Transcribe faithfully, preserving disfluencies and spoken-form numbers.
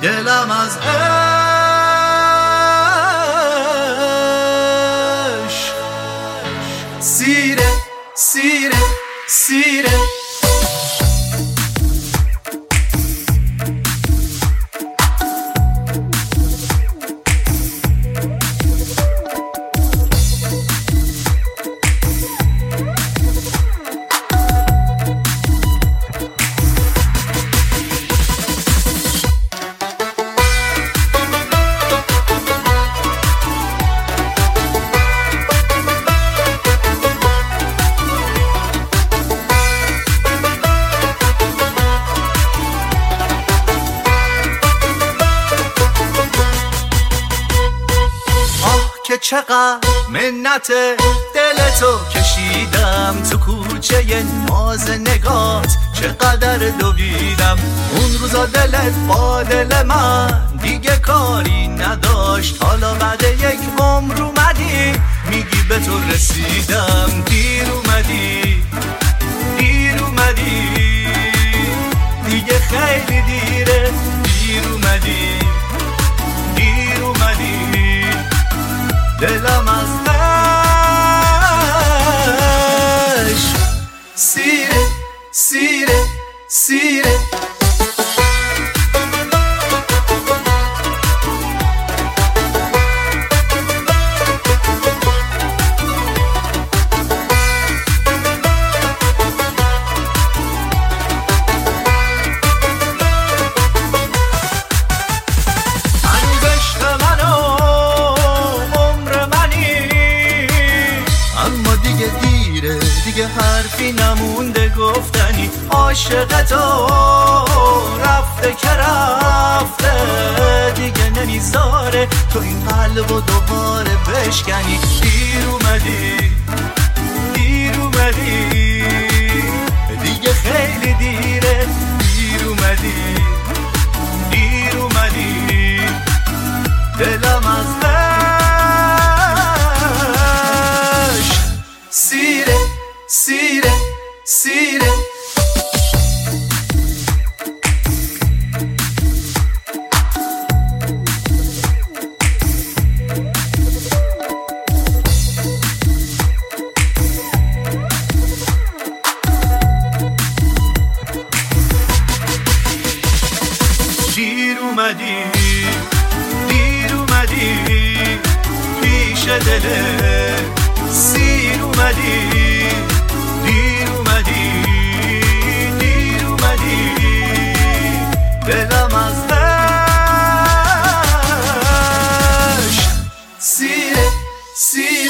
دلم از عشق سیره سیره سیره. که چقدر منت دل تو کشیدم تو کوچه ناز نگات، چقدر دویدم اون روزا دلت با دل من دیگه کاری نداشت. حالا بعد یک عمر اومدی میگی به تو رسیدم. دیر اومدی دیر اومدی دیگه خیلی دیره. دیر اومدی دیر اومدی دلم از عشق سیره سیره سیره. دیگه حرفی نمونده گفتنی، عاشق تو رفته که رفته دیگه نمیذاره تو این قلب و دوباره بشکنی. دیر اومدی دیر اومدی دیگه خیلی دیره. دیر اومدی دیر اومدی دلم از عشق سیره سیره سیره. دیر اومدی دیر اومدی پیش دله سیر اومدی. دیر اومدی دیر اومدی دلم از عشق سیره سیره.